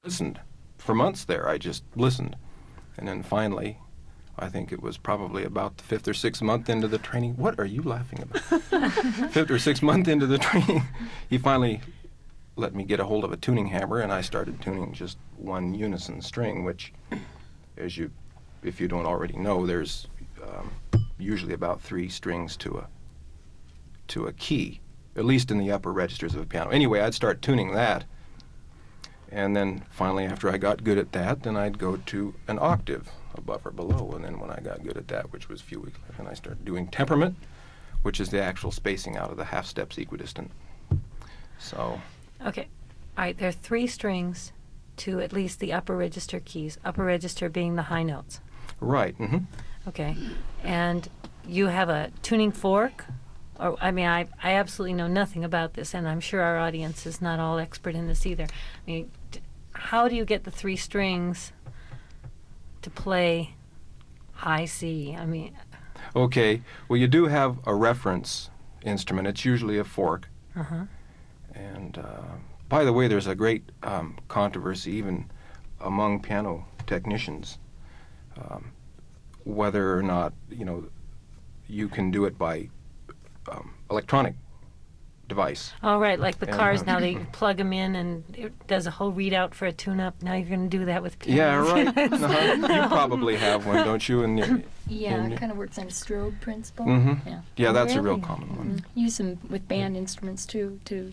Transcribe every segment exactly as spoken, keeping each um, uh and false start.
listened. For months there, I just listened. And then finally, I think it was probably about the fifth or sixth month into the training. What are you laughing about? Fifth or sixth month into the training, he finally let me get a hold of a tuning hammer, and I started tuning just one unison string, which, as you, if you don't already know, there's um, usually about three strings to a to a key, at least in the upper registers of a piano. Anyway, I'd start tuning that, and then finally, after I got good at that, then I'd go to an octave above or below, and then when I got good at that, which was a few weeks later, then I started doing temperament, which is the actual spacing out of the half steps equidistant. So. Okay. All right, there are three strings to at least the upper register keys, upper register being the high notes. Right. Mm-hmm. Okay. And you have a tuning fork? Or, I mean, I, I absolutely know nothing about this, and I'm sure our audience is not all expert in this either. I mean, d- how do you get the three strings to play high C? I mean... Okay. Well, you do have a reference instrument. It's usually a fork. Uh-huh. And, uh, by the way, there's a great um, controversy even among piano technicians, um, whether or not, you know, you can do it by um, electronic device. Oh, right, like the and, cars uh, now, they plug them in and it does a whole readout for a tune-up. Now you're going to do that with Yeah, pianos. right. Uh-huh. You probably have one, don't you? In your, Yeah, in it kind of works on a strobe principle. Mm-hmm. Yeah. Yeah, that's a real Really? common one. Mhm. Use them with band instruments too to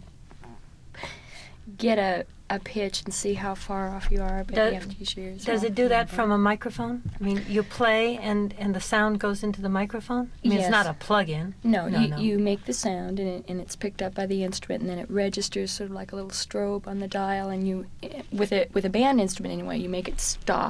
get a, a pitch and see how far off you are, but Does- you have to use your ears. Does it do that from a microphone? I mean, you play and, and the sound goes into the microphone? I mean, Yes. it's not a plug-in. No, No, you, no. you make the sound and, it, and it's picked up by the instrument, and then it registers sort of like a little strobe on the dial. And you, eh, with a with a band instrument anyway, you make it stop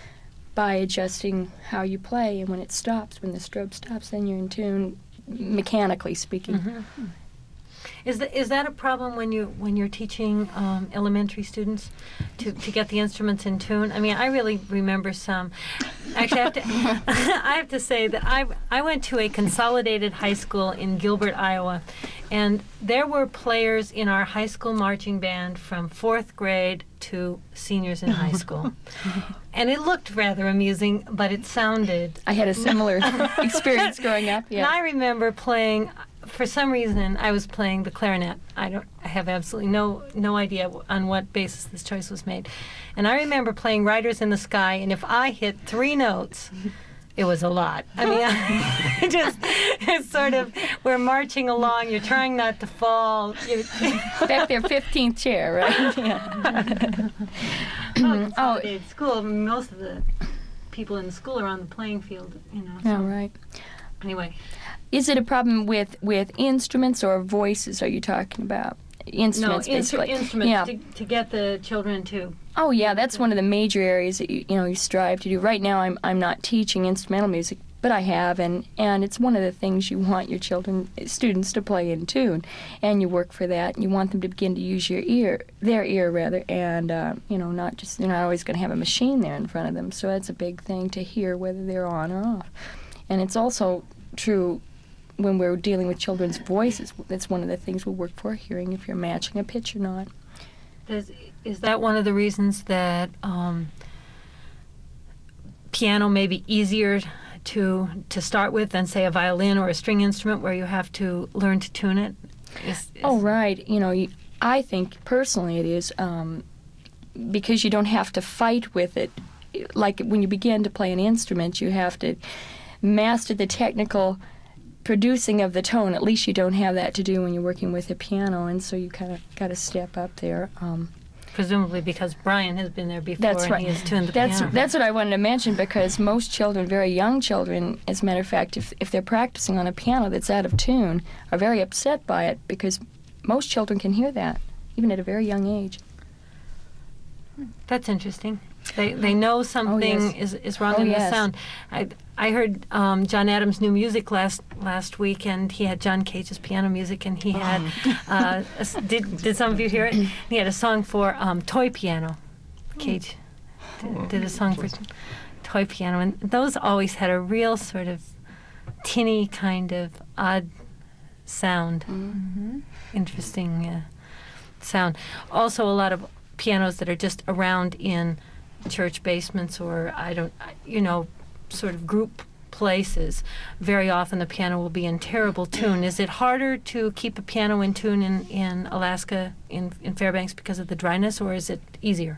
by adjusting how you play. And when it stops, when the strobe stops, then you're in tune, mechanically speaking. Mhm. Is that is that a problem when you when you're teaching um, elementary students to, to get the instruments in tune? I mean, I really remember some. Actually, I have to I have to say that I I went to a consolidated high school in Gilbert, Iowa, and there were players in our high school marching band from fourth grade to seniors in high school, and it looked rather amusing, but it sounded. I had a similar experience growing up. And I Yeah. remember playing. For some reason, I was playing the clarinet. I don't. I have absolutely no no idea on what basis this choice was made. And I remember playing "Riders in the Sky," and if I hit three notes, it was a lot. I mean, I just it's sort of we're marching along. You're trying not to fall. You, Back there, fifteenth chair, right? Yeah. oh, consolidated school. Most of the people in the school are on the playing field. You know. So All right. anyway. Is it a problem with, with instruments or voices? Are you talking about instruments? No, instru- basically? instruments Yeah. to, to get the children to. Oh yeah, that's one of the major areas that you, you know you strive to do. Right now, I'm I'm not teaching instrumental music, but I have, and and it's one of the things you want your children, students, to play in tune, and you work for that. And you want them to begin to use your ear, their ear rather, and uh, you know not just they're not always going to have a machine there in front of them. So that's a big thing to hear whether they're on or off, and it's also true. When we're dealing with children's voices, that's one of the things we work for, hearing if you're matching a pitch or not. Does, is that one of the reasons that um, piano may be easier to to start with than, say, a violin or a string instrument where you have to learn to tune it? Is, is Oh, right. You know, you, I think personally it is um, because you don't have to fight with it. Like when you begin to play an instrument, you have to master the technical producing of the tone. At least you don't have that to do when you're working with a piano, and so you kind of got to step up there. Um, Presumably because Brian has been there before That's and right. he has tuned the That's piano. that's what I wanted to mention, because most children, very young children, as a matter of fact, if if they're practicing on a piano that's out of tune, are very upset by it, because most children can hear that, even at a very young age. That's interesting. They they know something yes. is, is wrong Oh, in the yes. sound. I I heard um, John Adams' new music last last week, and he had John Cage's piano music, and he had uh, a s did did some of you hear it? He had a song for um, toy piano. Cage did, did a song for toy piano, and those always had a real sort of tinny kind of odd sound. Mm-hmm. Interesting uh, sound. Also, a lot of pianos that are just around in church basements or, I don't, you know, sort of group places, very often the piano will be in terrible tune. Is it harder to keep a piano in tune in, in Alaska, in, in Fairbanks, because of the dryness, or is it easier?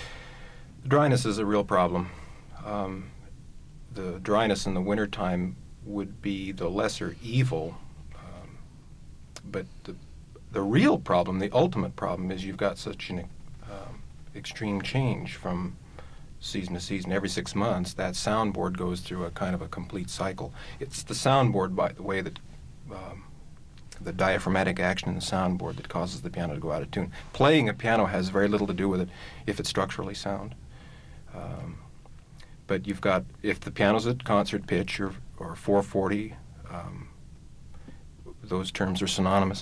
The dryness is a real problem. Um, the dryness in the wintertime would be the lesser evil, um, but the, the real problem, the ultimate problem, is you've got such an um, extreme change from season to season. Every six months, that soundboard goes through a kind of a complete cycle. It's the soundboard, by the way, that um, the diaphragmatic action in the soundboard that causes the piano to go out of tune. Playing a piano has very little to do with it if it's structurally sound. Um, but you've got, if the piano's at concert pitch or, or four forty, um, those terms are synonymous,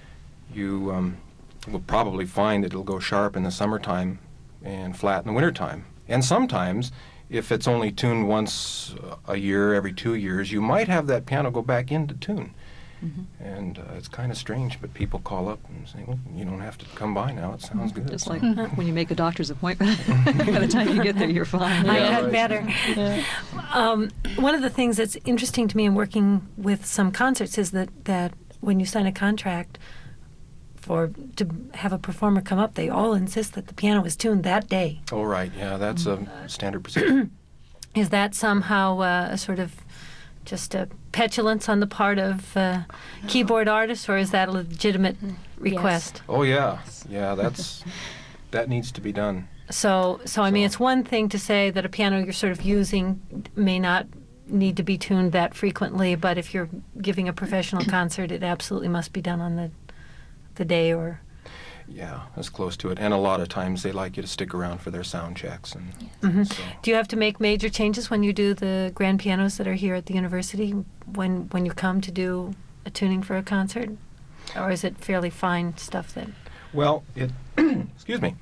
you um, will probably find that it'll go sharp in the summertime and flat in the wintertime. And sometimes, if it's only tuned once a year, every two years, you might have that piano go back into tune. Mm-hmm. And uh, it's kind of strange, but people call up and say, well, you don't have to come by now, it sounds good. Just like when you make a doctor's appointment, by the time you get there, you're fine. I Yeah, had right. better. Yeah. Um, one of the things that's interesting to me in working with some concerts is that, that when you sign a contract for to have a performer come up, they all insist that the piano is tuned that day. Oh, right, yeah, that's a standard procedure. Is that somehow uh, a sort of just a petulance on the part of uh, keyboard artists, or is that a legitimate request? Oh, yeah, yeah, that's, that needs to be done. So, so I mean, So- it's one thing to say that a piano you're sort of using may not need to be tuned that frequently, but if you're giving a professional concert, it absolutely must be done on the the day or... Yeah, that's close to it. And a lot of times they like you to stick around for their sound checks. And Mhm. so, Do you have to make major changes when you do the grand pianos that are here at the university, when when you come to do a tuning for a concert? Or is it fairly fine stuff that... well, it, excuse me,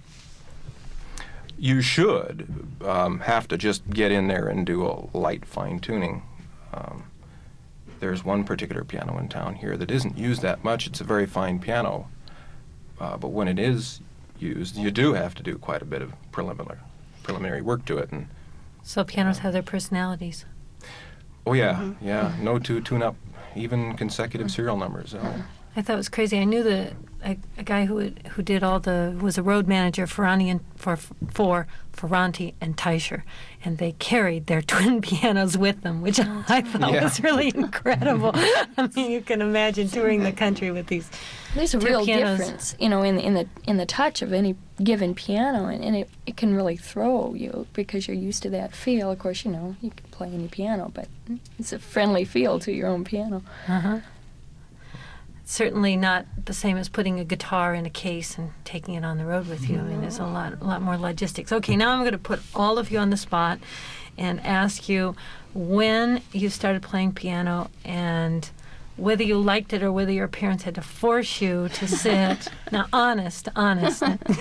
you should um, have to just get in there and do a light fine tuning. Um, there's one particular piano in town here that isn't used that much. It's a very fine piano. Uh, but when it is used, you do have to do quite a bit of preliminary preliminary work to it. And So pianos have their personalities. oh yeah, yeah, no two tune-up, even consecutive serial numbers. Oh. I thought it was crazy. I knew the a, a guy who had, who did all the was a road manager for Ferrani and for for Ferranti and Teicher, and they carried their twin pianos with them, which I thought Yeah. was really incredible. I mean, you can imagine touring the country with these. There's a Two real pianos. difference, you know, in in the in the touch of any given piano, and, and it, it can really throw you because you're used to that feel. Of course, you know, you can play any piano, but it's a friendly feel to your own piano. Uh-huh. Certainly not the same as putting a guitar in a case and taking it on the road with you. I mean, there's a lot, a lot more logistics. Okay, now I'm going to put all of you on the spot and ask you when you started playing piano and whether you liked it or whether your parents had to force you to sit. Now, honest, honest.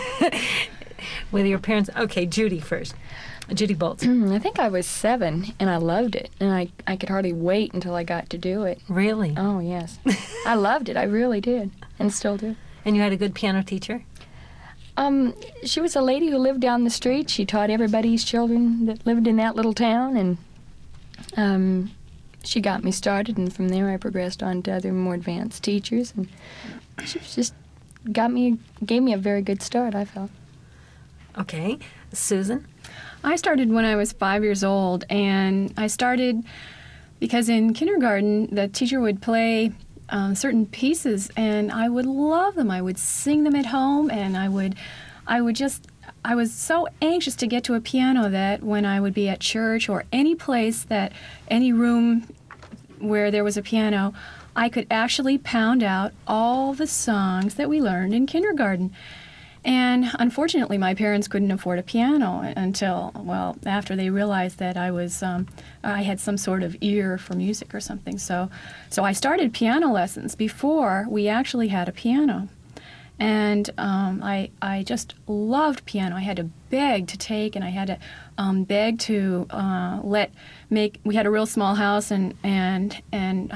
Whether your parents... Okay, Judy first. Judy Bolts. I think I was seven, and I loved it, and I, I could hardly wait until I got to do it. Really? Oh, yes. I loved it. I really did, and still do. And you had a good piano teacher? Um, she was a lady who lived down the street. She taught everybody's children that lived in that little town, and um, she got me started, and from there I progressed on to other more advanced teachers, and she just got me, gave me a very good start, I felt. Okay. Susan? I started when I was five years old, and I started because in kindergarten the teacher would play um, certain pieces, and I would love them. I would sing them at home, and I would, I would just, I was so anxious to get to a piano that when I would be at church or any place that, any room where there was a piano, I could actually pound out all the songs that we learned in kindergarten. And unfortunately, my parents couldn't afford a piano until, well, after they realized that I was, um, I had some sort of ear for music or something. So, so I started piano lessons before we actually had a piano. And um, I, I just loved piano. I had to beg to take, and I had to um, beg to uh, let make. We had a real small house, and and and I had to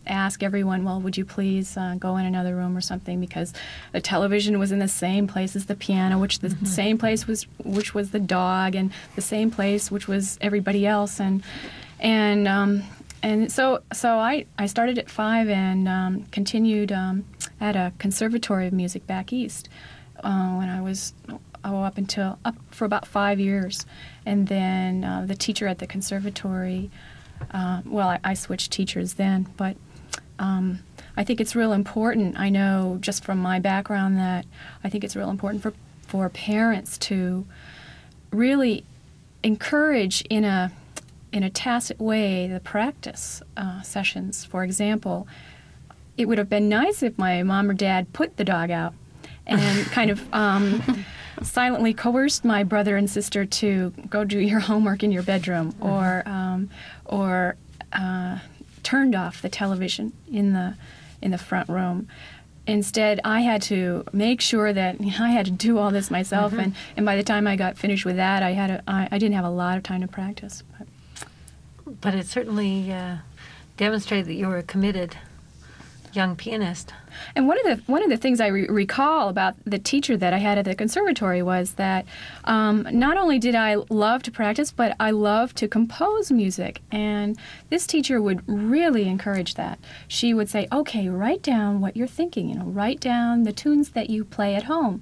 ask everyone, well, would you please uh, go in another room or something, because the television was in the same place as the piano, which the mm-hmm. same place was, which was the dog, and the same place which was everybody else, and and um, and so so I, I started at five and um, continued um, at a conservatory of music back east uh, when I was oh, up until up for about five years, and then uh, the teacher at the conservatory. Uh, well, I, I switched teachers then, but um, I think it's real important. I know just from my background that I think it's real important for for parents to really encourage in a in a tacit way the practice uh, sessions. For example, it would have been nice if my mom or dad put the dog out and kind of um, silently coerced my brother and sister to go do your homework in your bedroom, mm-hmm. or um, or uh, turned off the television in the in the front room. Instead, I had to make sure that you know, I had to do all this myself, mm-hmm. and, and by the time I got finished with that, I had a, I, I didn't have a lot of time to practice. But, but it certainly uh, demonstrated that you were a committed young pianist. And one of the one of the things I re- recall about the teacher that I had at the conservatory was that um, not only did I love to practice, but I loved to compose music. And this teacher would really encourage that. She would say, "Okay, write down what you're thinking. You know, write down the tunes that you play at home."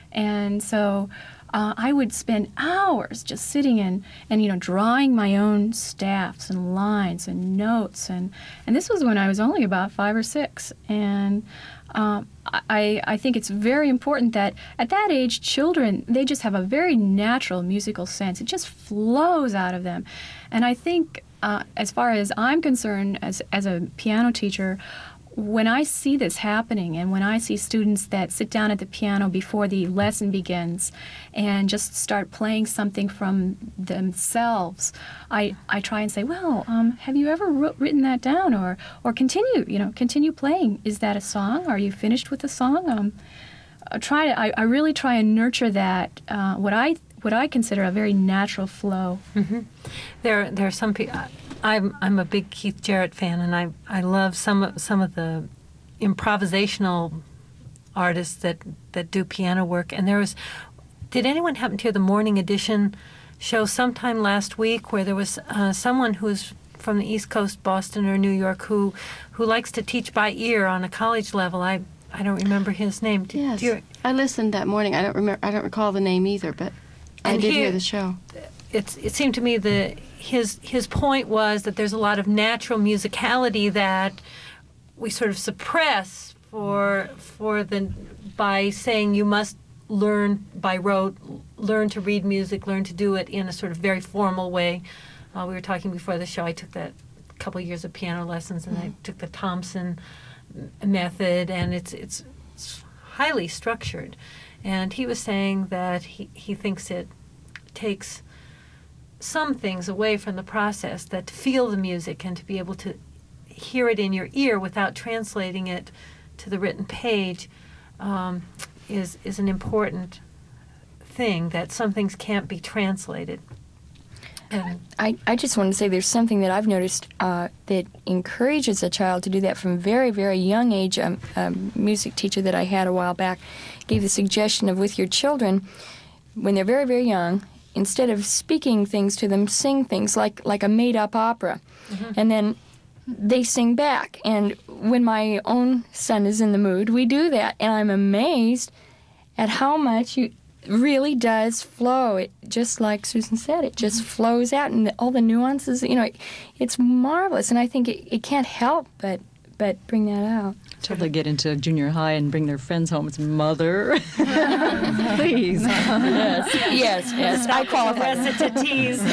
And so uh, I would spend hours just sitting and, and you know drawing my own staffs and lines and notes, and, and this was when I was only about five or six. And um, I I think it's very important that at that age, children, they just have a very natural musical sense. It just flows out of them, and I think uh, as far as I'm concerned, as as a piano teacher, when I see this happening, and when I see students that sit down at the piano before the lesson begins and just start playing something from themselves, I, I try and say, well, um, have you ever wrote, written that down, or or continue, you know, continue playing? Is that a song? Are you finished with the song? Um, I try to, I, I really try and nurture that, uh, what I what I consider a very natural flow. Mm-hmm. There, there are some people. I'm I'm a big Keith Jarrett fan, and I I love some of some of the improvisational artists that, that do piano work. And there was, did anyone happen to hear the Morning Edition show sometime last week where there was uh, someone who's from the East Coast, Boston or New York, who who likes to teach by ear on a college level? I I don't remember his name. Did, yes, do you, I listened that morning. I don't remember. I don't recall the name either, but I did hear the show. It's, it seemed to me that his his point was that there's a lot of natural musicality that we sort of suppress for for the by saying you must learn by rote, learn to read music, learn to do it in a sort of very formal way. Uh, we were talking before the show. I took that a couple of years of piano lessons, and mm-hmm. I took the Thompson method, and it's it's, it's highly structured. And he was saying that he, he thinks it takes some things away from the process, that to feel the music and to be able to hear it in your ear without translating it to the written page um, is is an important thing, that some things can't be translated. And I, I just want to say there's something that I've noticed uh, that encourages a child to do that from very, very young age. Um, a music teacher that I had a while back gave the suggestion of, with your children, when they're very, very young, instead of speaking things to them, sing things like, like a made-up opera. Mm-hmm. And then they sing back. And when my own son is in the mood, we do that. And I'm amazed at how much you really does flow. It, just like Susan said, it just mm-hmm. flows out, and the, all the nuances, you know, it, it's marvelous. And I think it, it can't help but but bring that out. Until they get into junior high and bring their friends home, it's mother. Please. Yes, yes, yes. I qualify. Recitatives.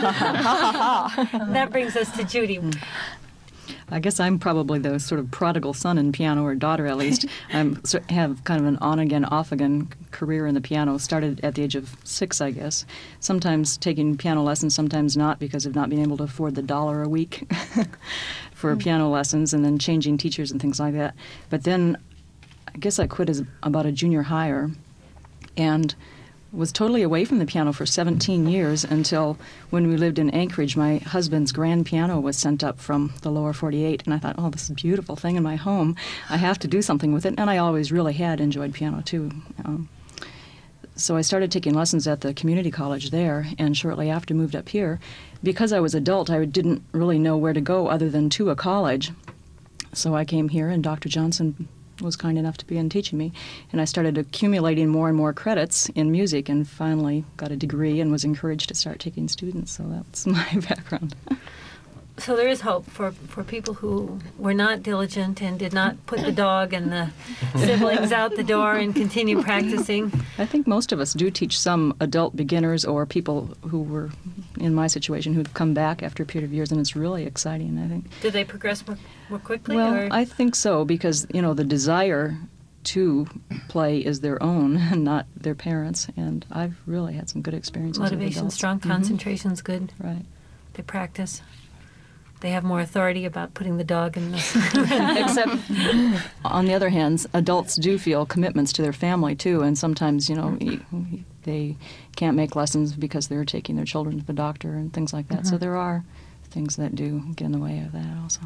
That brings us to Judy. I guess I'm probably the sort of prodigal son in piano, or daughter at least. I have kind of an on-again, off-again career in the piano. Started at the age of six, I guess. Sometimes taking piano lessons, sometimes not, because of not being able to afford the dollar a week for mm. piano lessons, and then changing teachers and things like that. But then I guess I quit as about a junior higher. And was totally away from the piano for seventeen years until when we lived in Anchorage, my husband's grand piano was sent up from the lower forty-eight, and I thought, oh, this is a beautiful thing in my home. I have to do something with it, and I always really had enjoyed piano, too. Um, so I started taking lessons at the community college there, and shortly after moved up here. Because I was adult, I didn't really know where to go other than to a college. So I came here, and Doctor Johnson was kind enough to begin teaching me, and I started accumulating more and more credits in music, and finally got a degree and was encouraged to start taking students. So that's my background. So there is hope for, for people who were not diligent and did not put the dog and the siblings out the door and continue practicing. I think most of us do teach some adult beginners or people who were in my situation who've come back after a period of years, and it's really exciting, I think. Did they progress more, more quickly? Well, or? I think so, because, you know, the desire to play is their own and not their parents, and I've really had some good experiences with Motivation adults. strong, Mhm. concentration's good. Right. They practice. They have more authority about putting the dog in the... Except, on the other hand, adults do feel commitments to their family, too, and sometimes, you know, they can't make lessons because they're taking their children to the doctor and things like that. Mm-hmm. So there are things that do get in the way of that also.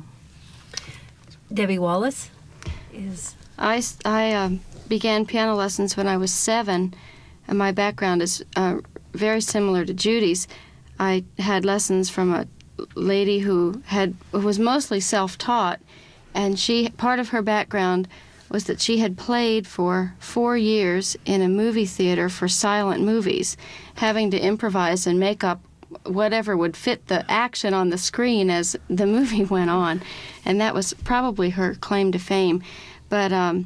Debbie Wallace is... I, s- I, um, began piano lessons when I was seven, and my background is uh, very similar to Judy's. I had lessons from a lady who had who was mostly self-taught, and she part of her background was that she had played for four years in a movie theater for silent movies, having to improvise and make up whatever would fit the action on the screen as the movie went on, and that was probably her claim to fame. But um,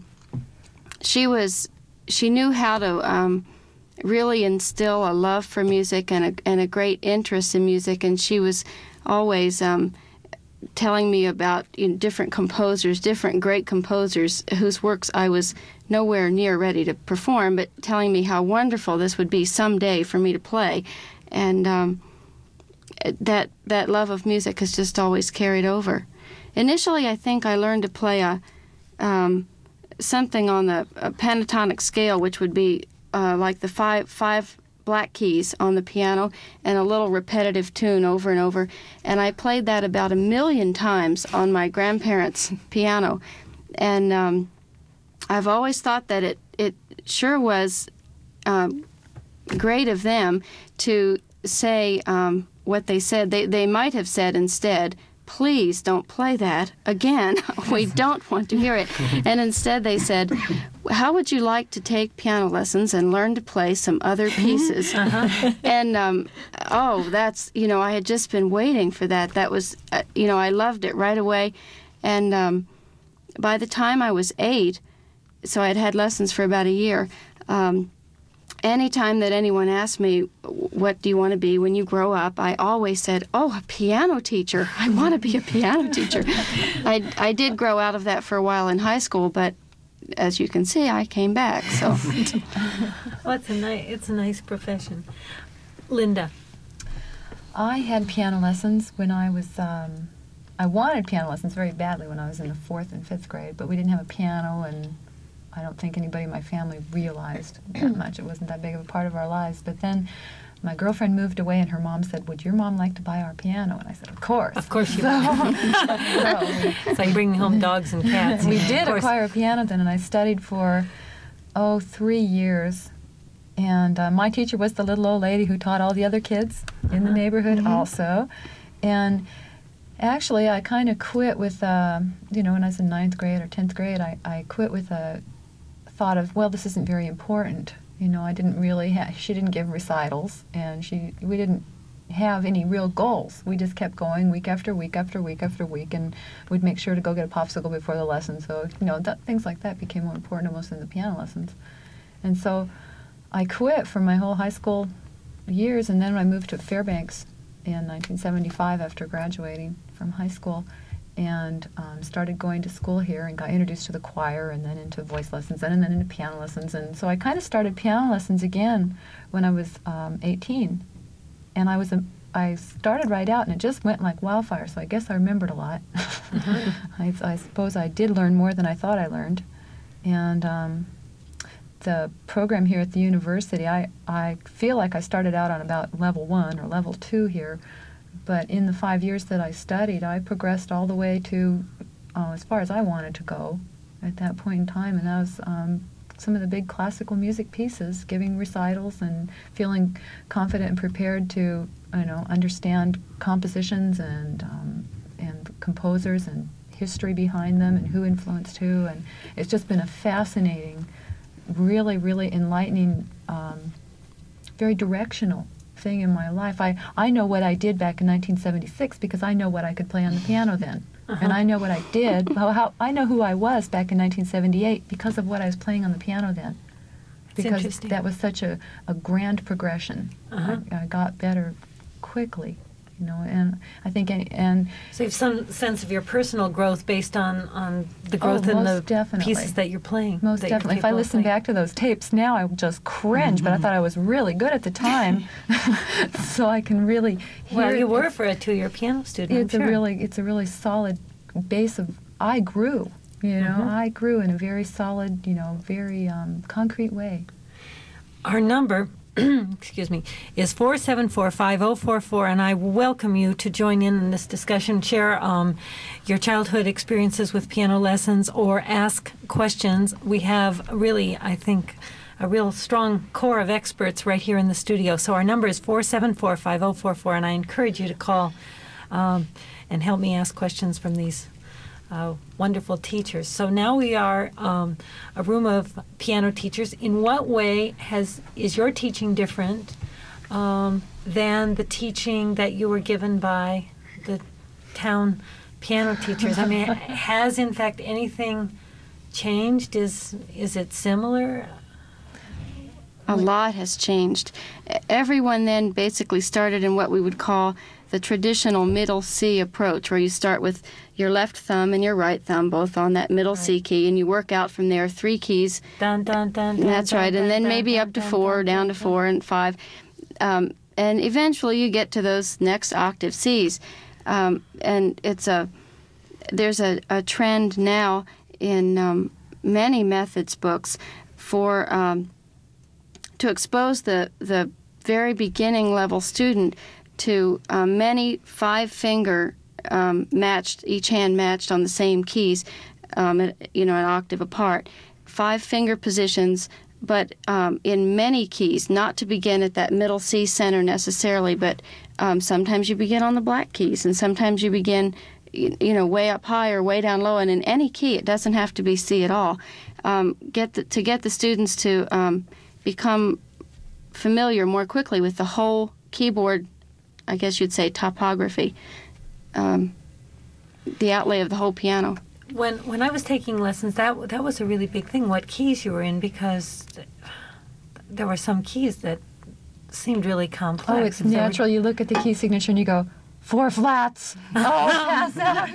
she was she knew how to um, really instill a love for music and a and a great interest in music, and she was always um, telling me about you know, different composers, different great composers whose works I was nowhere near ready to perform, but telling me how wonderful this would be someday for me to play. And um, that that love of music has just always carried over. Initially, I think I learned to play a um, something on the a pentatonic scale, which would be uh, like the five five black keys on the piano and a little repetitive tune over and over. And I played that about a million times on my grandparents' piano. And um, I've always thought that it, it sure was um, great of them to say um, what they said. They, they might have said instead, please don't play that again. We don't want to hear it. And instead they said, how would you like to take piano lessons and learn to play some other pieces? Uh-huh. And, um, oh, that's, you know, I had just been waiting for that. That was, uh, you know, I loved it right away. And um, by the time I was eight, so I had had lessons for about a year, um, anytime that anyone asked me, what do you want to be when you grow up, I always said, oh, a piano teacher. I want to be a piano teacher. I, I did grow out of that for a while in high school, but as you can see, I came back. So, well, it's a nice, it's a nice profession. Linda. I had piano lessons when I was, um, I wanted piano lessons very badly when I was in the fourth and fifth grade, but we didn't have a piano, and I don't think anybody in my family realized that much. It wasn't that big of a part of our lives. But then my girlfriend moved away, and her mom said, would your mom like to buy our piano? And I said, of course. Of course you so, would. so we, it's like bringing home dogs and cats. we Of did course. acquire a piano then, and I studied for, oh, three years. And uh, my teacher was the little old lady who taught all the other kids in the neighborhood Mm-hmm. also. And actually, I kind of quit with, uh, you know, when I was in ninth grade or tenth grade, I, I quit with a thought of, well, this isn't very important. You know, I didn't really have, she didn't give recitals, and she, we didn't have any real goals. We just kept going week after week after week after week, and we'd make sure to go get a popsicle before the lesson. So, you know, that, things like that became more important almost than the piano lessons. And so I quit for my whole high school years, and then I moved to Fairbanks in nineteen seventy-five after graduating from high school, and um, started going to school here and got introduced to the choir and then into voice lessons and, and then into piano lessons. And so I kind of started piano lessons again when I was um, eighteen. And I was a, I started right out, and it just went like wildfire, so I guess I remembered a lot. Mm-hmm. I, I suppose I did learn more than I thought I learned. And um, the program here at the university, I, I feel like I started out on about level one or level two here, but in the five years that I studied, I progressed all the way to uh, as far as I wanted to go at that point in time, and that was um, some of the big classical music pieces, giving recitals and feeling confident and prepared to, you know, understand compositions and um, and composers and history behind them and who influenced who, and it's just been a fascinating, really, really enlightening, um, very directional thing in my life. I, I know what I did back in nineteen seventy-six because I know what I could play on the piano then. Uh-huh. And I know what I did, how, how I know who I was back in nineteen seventy-eight because of what I was playing on the piano then. That's Because that was such a, a grand progression. Uh-huh. I, I got better quickly, you know, and I think, and, and So you have some sense of your personal growth based on, on the growth Oh, in most the definitely. pieces that you're playing. most that you're definitely. If I capable of listen playing. back to those tapes now, I just cringe, but I thought I was really good at the time. So I can really hear Well, you it. were for a two-year piano student. It's I'm a sure. really, it's a really solid base of, I grew, you know, Mhm. I grew in a very solid, you know, very um, concrete way. Our number, excuse me, is four seven four, five oh four four, and I welcome you to join in in this discussion, share um, your childhood experiences with piano lessons, or ask questions. We have really, I think, a real strong core of experts right here in the studio. So our number is four seven four, five oh four four, and I encourage you to call um, and help me ask questions from these Uh, wonderful teachers. So now we are um, a room of piano teachers. In what way has is your teaching different um, than the teaching that you were given by the town piano teachers? I mean, has in fact anything changed? Is is it similar? A lot has changed. E- Everyone then basically started in what we would call the traditional middle C approach, where you start with your left thumb and your right thumb both on that middle C key, and you work out from there three keys. Dun dun dun. dun That's dun, right, dun, and then dun, maybe dun, up to dun, four, dun, down dun, to dun. four, and five. Um, and eventually you get to those next octave Cs. Um, and it's a there's a, a trend now in um, many methods books for um, to expose the the very beginning level student to uh, many five finger um, matched, each hand matched on the same keys, um, you know, an octave apart, five finger positions, but um, in many keys, not to begin at that middle C center necessarily, but um, sometimes you begin on the black keys, and sometimes you begin, you know, way up high or way down low, and in any key, it doesn't have to be C at all. Um, get the, to get the students to um, become familiar more quickly with the whole keyboard, I guess you'd say topography, um, the outlay of the whole piano. When when I was taking lessons, that that was a really big thing. What keys you were in, because there were some keys that seemed really complex. Oh, it's If there were- natural. You look at the key signature and you go, four flats. Oh, pass that.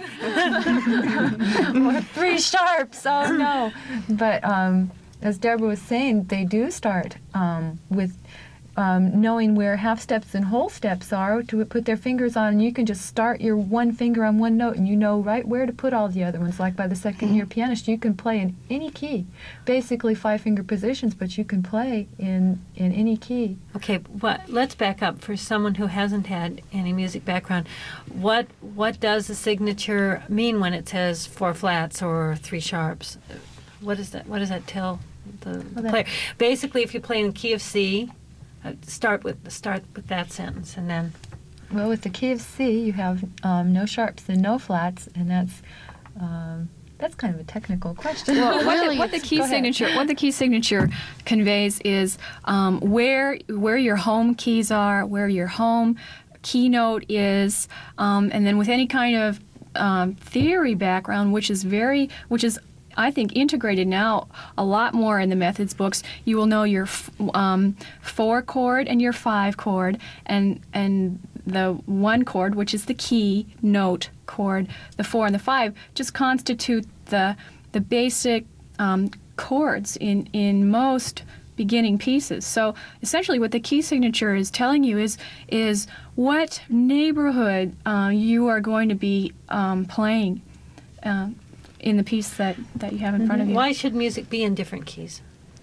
Or three sharps. Oh, no. But um, as Deborah was saying, they do start um, with um, knowing where half steps and whole steps are to put their fingers on. And you can just start your one finger on one note and you know right where to put all the other ones. Like by the second year pianist, you can play in any key. Basically five finger positions, but you can play in, in any key. Okay, but let's back up. For someone who hasn't had any music background, what what does the signature mean when it says four flats or three sharps? What is that? What does that tell the, the Well, that- player? Basically, if you play in the key of C, uh, start with start with that sentence, and then Well, with the key of C, you have um, no sharps and no flats, and that's um, that's kind of a technical question. Well, what, Really, the, what the it's- key go ahead. signature what the key signature conveys is um, where where your home keys are, where your home keynote is, um, and then with any kind of um, theory background, which is very which is I think integrated now a lot more in the methods books. You will know your f- um, four chord and your five chord, and and the one chord, which is the key note chord, the four and the five, just constitute the the basic um, chords in in most beginning pieces. So essentially, what the key signature is telling you is is what neighborhood uh, you are going to be um, playing. Uh, in the piece that, that you have in front of you. why should music be in different keys?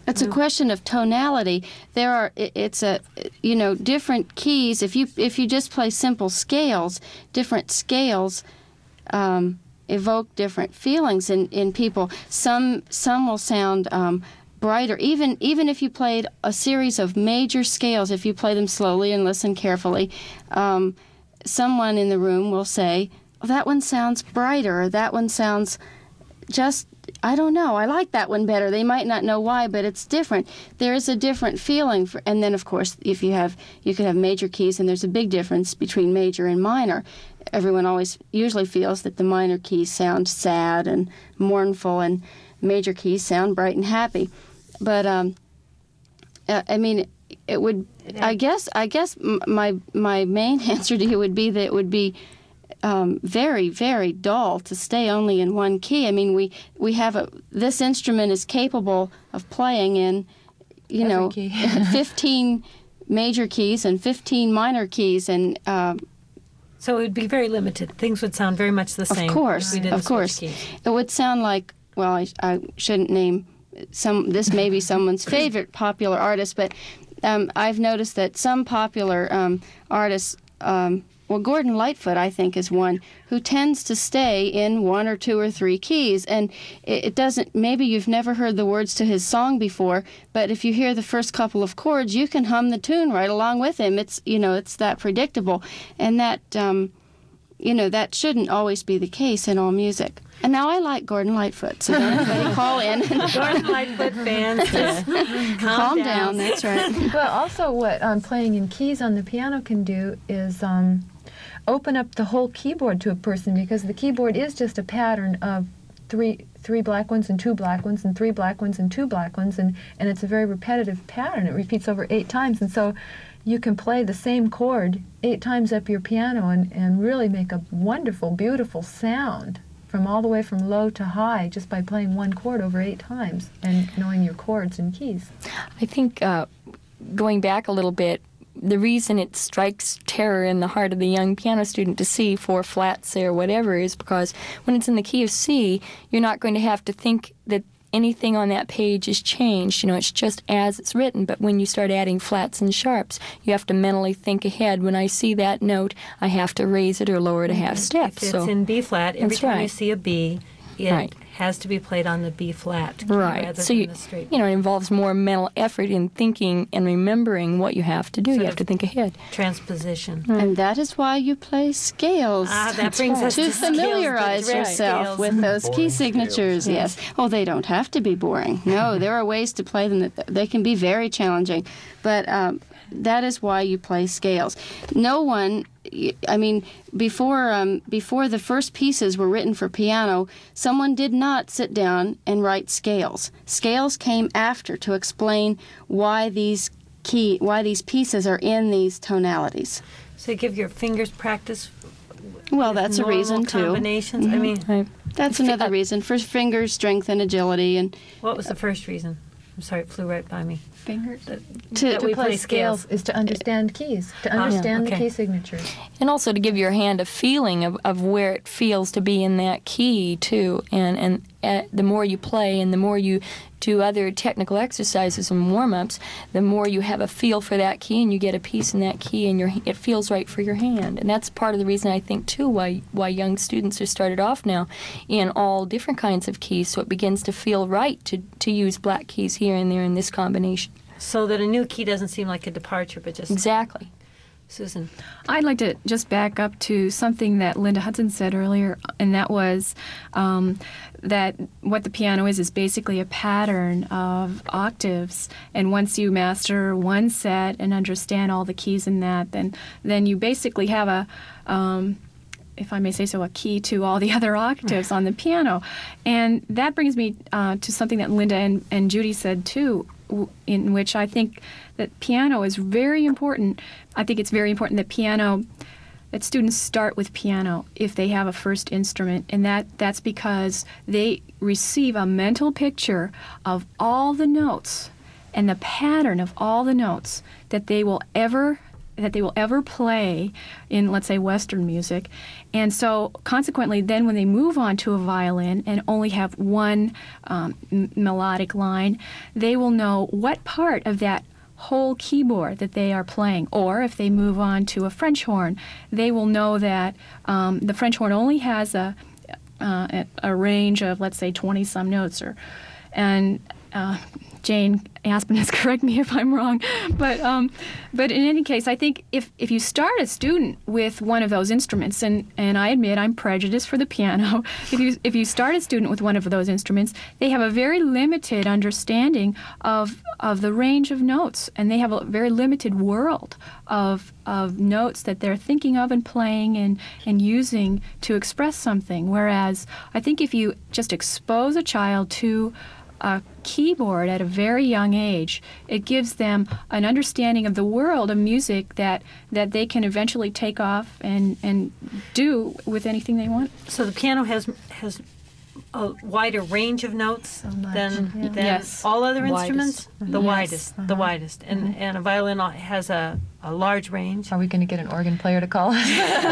It's a question of tonality. There are i- it's a you know different keys. If you if you just play simple scales, different scales um, evoke different feelings in, in people. Some some will sound um, brighter. Even even if you played a series of major scales, if you play them slowly and listen carefully, um, someone in the room will say, oh, "That one sounds brighter," or "That one sounds just." I don't know. I like that one better. They might not know why, but it's different. There is a different feeling. For, and then, of course, if you have, you could have major keys, and there's a big difference between major and minor. Everyone always usually feels that the minor keys sound sad and mournful, and major keys sound bright and happy. But um, uh, I mean, it would. I guess. I guess m- my my main answer to you would be that it would be. Um, very, very dull to stay only in one key. I mean, we, we have a, this instrument is capable of playing in, you Every know, key. fifteen major keys and fifteen minor keys, and uh, So it would be very limited. Things would sound very much the of same. course, if we didn't of course, switch keys. it would sound like. Well, I, I shouldn't name some. This may be someone's favorite popular artist, but um, I've noticed that some popular um, artists. Um, Well, Gordon Lightfoot, I think, is one who tends to stay in one or two or three keys. And it, it doesn't, maybe you've never heard the words to his song before, but if you hear the first couple of chords, you can hum the tune right along with him. It's, you know, it's that predictable. And that, um, you know, that shouldn't always be the case in all music. And now I like Gordon Lightfoot, so don't everybody call in. Gordon Lightfoot fans, just calm, Calm down. down, that's right. Well, also what um, playing in keys on the piano can do is um, open up the whole keyboard to a person, because the keyboard is just a pattern of three three black ones and two black ones and three black ones and two black ones, and, and it's a very repetitive pattern. It repeats over eight times, and so you can play the same chord eight times up your piano and, and really make a wonderful, beautiful sound from all the way from low to high just by playing one chord over eight times and knowing your chords and keys. I think uh, going back a little bit, the reason it strikes terror in the heart of the young piano student to see four flats or whatever is because when it's in the key of C, you're not going to have to think that anything on that page is changed. You know, it's just as it's written. But when you start adding flats and sharps, you have to mentally think ahead. When I see that note, I have to raise it or lower it a half step. If it's so in B flat, every That's time you right. see a B, it Right. has to be played on the B flat key Right. rather So than you, the straight. you know, it involves more mental effort in thinking and remembering what you have to do. Sort you have of to think ahead. transposition. And that is why you play scales. Ah, that brings us to to scales, familiarize the direct yourself scales. with those key Boring signatures. scales. Yes. Oh, they don't have to be boring. No, there are ways to play them that they can be very challenging. But um, that is why you play scales. No one, I mean, before um, before the first pieces were written for piano, someone did not sit down and write scales. Scales came after to explain why these key why these pieces are in these tonalities. So you give your fingers practice. Well, with that's a normal reason too. Combinations. I mean, Right. That's another reason for finger strength and agility, and what was the first reason? I'm sorry, it flew right by me. Fingers. to That To we play play scales scales. is to understand keys, to Ah, understand okay. the key signatures. And also to give your hand a feeling of, of where it feels to be in that key, too. And, and uh, the more you play and the more you do other technical exercises and warm-ups, the more you have a feel for that key and you get a piece in that key and your, it feels right for your hand. And that's part of the reason I think, too, why, why young students are started off now in all different kinds of keys, so it begins to feel right to, to use black keys here and there in this combination. So that a new key doesn't seem like a departure, but just Exactly. Susan. I'd like to just back up to something that Linda Hudson said earlier, and that was um, that what the piano is is basically a pattern of octaves. And once you master one set and understand all the keys in that, then then you basically have a um, if I may say so, a key to all the other octaves on the piano. And that brings me uh, to something that Linda and, and Judy said too, w- in which I think that piano is very important. I think it's very important that piano, that students start with piano if they have a first instrument, and that, that's because they receive a mental picture of all the notes and the pattern of all the notes that they will ever that they will ever play in, let's say, Western music. And so consequently, then when they move on to a violin and only have one um, m- melodic line, they will know what part of that whole keyboard that they are playing. Or if they move on to a French horn, they will know that um, the French horn only has a, uh, a a range of, let's say, twenty-some notes. Or, and uh, Jane Aspinus, correct me if I'm wrong, but um, but in any case, I think if, if you start a student with one of those instruments, and, and I admit I'm prejudiced for the piano, if you if you start a student with one of those instruments, they have a very limited understanding of of the range of notes, and they have a very limited world of of notes that they're thinking of and playing and, and using to express something. Whereas I think if you just expose a child to a keyboard at a very young age, it gives them an understanding of the world of music that, that they can eventually take off and, and do with anything they want. So the piano has has a wider range of notes much, than, yeah. than Yes. all other Widest. instruments? The Yes. widest, the Uh-huh. widest. And, and a violin has a, a large range. Are we going to get an organ player to call us?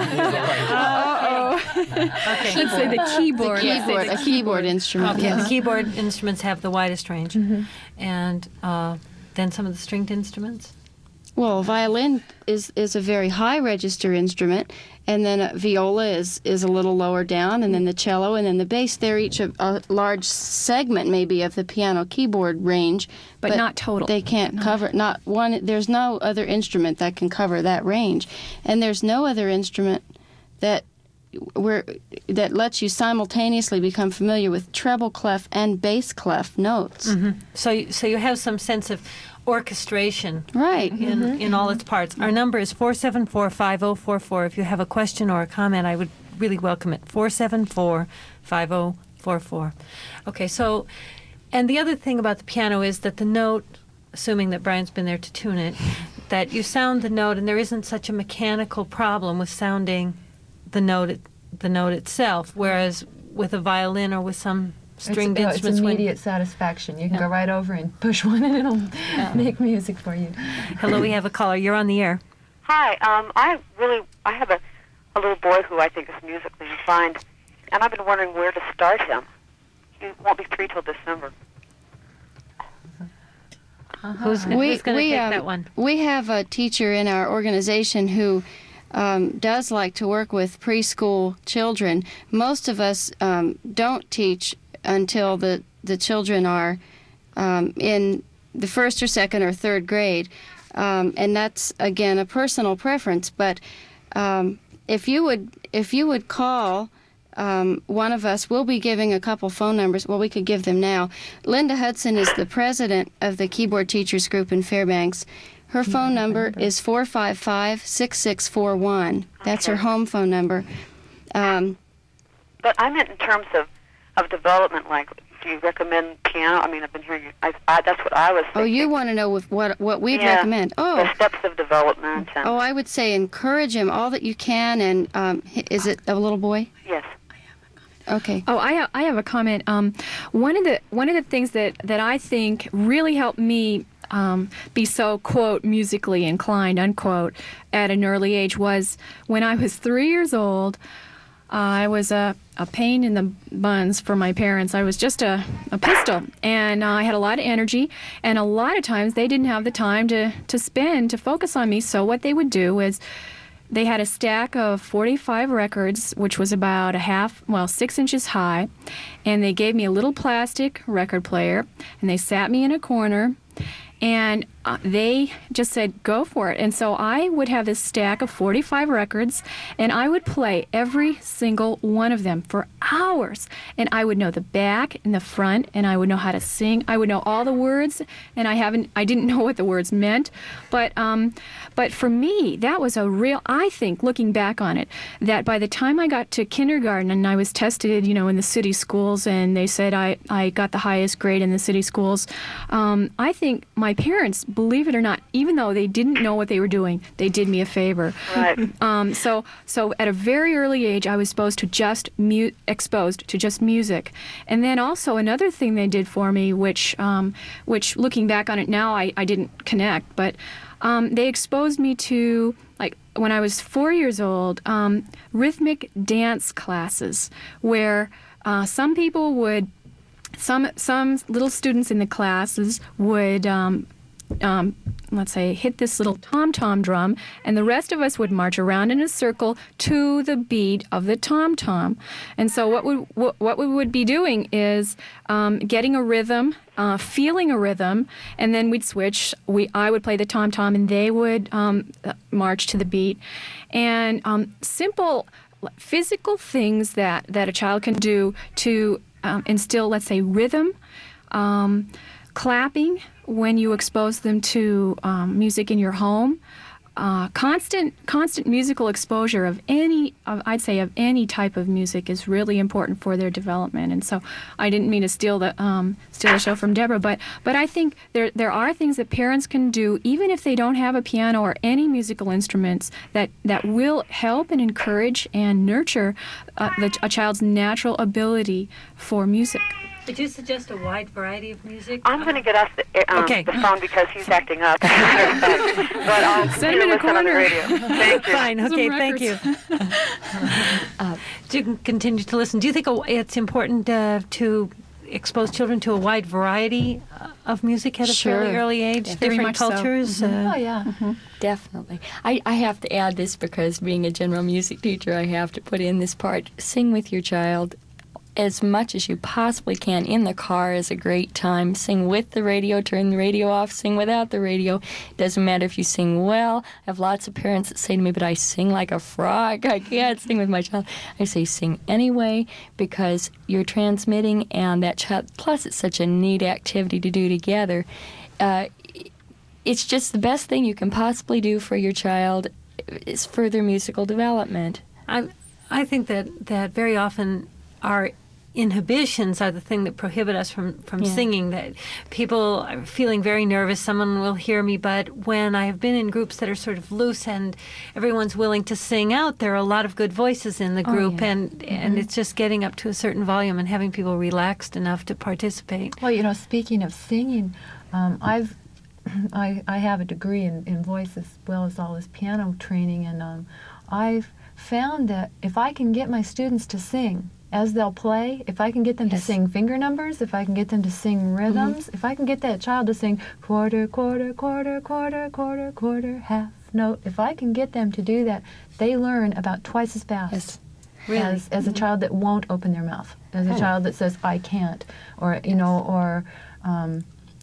Uh-oh. Okay. Let's say the keyboard. The Let's say keyboard, the a keyboard instrument. Okay, Yes. the keyboard instruments have the widest range. And uh, then some of the stringed instruments? Well, violin is, is a very high register instrument, and then a viola is, is a little lower down, and then the cello, and then the bass. They're each a, a large segment, maybe, of the piano keyboard range, But not total. They can't cover not one. There's no other instrument that can cover that range, and there's no other instrument that where that lets you simultaneously become familiar with treble clef and bass clef notes. So, you- so you have some sense of orchestration Right. in, in all its parts. Our number is four seven four, five oh four four. If you have a question or a comment, I would really welcome it. four seven four, five oh four four. Okay, so, and the other thing about the piano is that the note, assuming that Brian's been there to tune it, that you sound the note and there isn't such a mechanical problem with sounding the note, it- the note itself, whereas with a violin or with some stringed it's, oh, it's instruments, when- immediate satisfaction. You can Yeah. go right over and push one and it'll make music for you. Hello, we have a caller. You're on the air. Hi, um, I really, I have a, a little boy who I think is musically inclined, and I've been wondering where to start him. He won't be three till December. Who's, who's going to take um, that one? We have a teacher in our organization who um, does like to work with preschool children. Most of us um, don't teach until the, the children are um, in the first or second or third grade. Um, and that's, again, a personal preference. But um, if you would if you would call um, one of us, we'll be giving a couple phone numbers. Well, we could give them now. Linda Hudson is the president of the Keyboard Teachers Group in Fairbanks. Her phone number is four five five, six six four one. That's her Okay. home phone number. Um, But I meant in terms of, of development, like, do you recommend piano? I mean, I've been hearing you, I, I, that's what I was thinking. oh, you want to know with what what we'd Yeah. recommend? Oh, The steps of development. And, oh, I would say encourage him all that you can. And um, h- is it a little boy? yes. Okay. Oh, I have, I have a comment. Um, one of the one of the things that, that I think really helped me um, be so, quote, musically inclined, unquote, at an early age was when I was three years old. Uh, I was a, a pain in the buns for my parents. I was just a, a pistol, and uh, I had a lot of energy, and a lot of times they didn't have the time to, to spend to focus on me. So what they would do is they had a stack of forty-five records, which was about a half, well, six inches high, and they gave me a little plastic record player, and they sat me in a corner, and uh, they just said, go for it. And so I would have this stack of forty-five records, and I would play every single one of them for hours. And I would know the back and the front, and I would know how to sing. I would know all the words, and I haven't, I didn't know what the words meant. But, um, but for me, that was a real, I think, looking back on it, that by the time I got to kindergarten and I was tested, you know, in the city schools, and they said I, I got the highest grade in the city schools, um, I think my my parents, believe it or not, even though they didn't know what they were doing, they did me a favor. Right. Um, so, so at a very early age, I was exposed to just mu- exposed to just music, and then also another thing they did for me, which, um, which looking back on it now, I, I didn't connect, but um, they exposed me to, like when I was four years old, um, rhythmic dance classes, where uh, some people would. Some some little students in the classes would, um, um, let's say, hit this little tom-tom drum, and the rest of us would march around in a circle to the beat of the tom-tom. And so what we what, what we would be doing is um, getting a rhythm, uh, feeling a rhythm, and then we'd switch. We I would play the tom-tom, and they would um, march to the beat. And um, simple physical things that, that a child can do to Um, instill, let's say, rhythm, um, clapping when you expose them to um, music in your home, uh, constant constant musical exposure of any, of, I'd say, of any type of music is really important for their development. And so, I didn't mean to steal the um, steal the show from Deborah, but but I think there there are things that parents can do, even if they don't have a piano or any musical instruments, that that will help and encourage and nurture uh, the, a child's natural ability for music. Did you suggest a wide variety of music? I'm going to get us the, um, Okay. the phone because he's acting up. But I'll Send him in a listen on the corner. radio. Thank you. Fine. Okay. Thank you. uh, you can continue to listen. Do you think it's important uh, to expose children to a wide variety uh, of music at a Sure. fairly early age? Yeah. Very Different much so. cultures. Oh, Uh, yeah. Definitely. I, I have to add this because being a general music teacher, I have to put in this part. Sing with your child as much as you possibly can. In the car is a great time. Sing with the radio, turn the radio off, sing without the radio. It doesn't matter if you sing well. I have lots of parents that say to me, but I sing like a frog. I can't sing with my child. I say sing anyway because you're transmitting, and that child, plus it's such a neat activity to do together. Uh, it's just the best thing you can possibly do for your child is further musical development. I I think that that very often our inhibitions are the thing that prohibit us from, from Yeah. singing, that people are feeling very nervous, someone will hear me, but when I have been in groups that are sort of loose and everyone's willing to sing out, there are a lot of good voices in the Oh, group, yeah. and, and it's just getting up to a certain volume and having people relaxed enough to participate. Well, you know, speaking of singing, um, I've I, I have a degree in, in voice as well as all this piano training, and um, I've found that if I can get my students to sing as they'll play, if I can get them Yes. to sing finger numbers, if I can get them to sing rhythms, if I can get that child to sing quarter, quarter, quarter, quarter, quarter, quarter, half note, if I can get them to do that, they learn about twice as fast. Yes. Really? As, as a child that won't open their mouth, as a Oh. child that says I can't, or you know, or um,